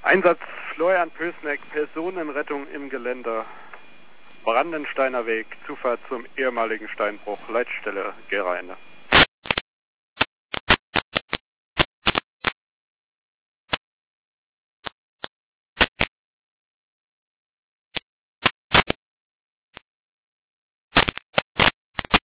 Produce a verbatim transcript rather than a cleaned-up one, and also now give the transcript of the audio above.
Einsatz Florian Pösneck, Personenrettung im Geländer. Brandensteiner Weg, Zufahrt zum ehemaligen Steinbruch, Leitstelle Gera Ende.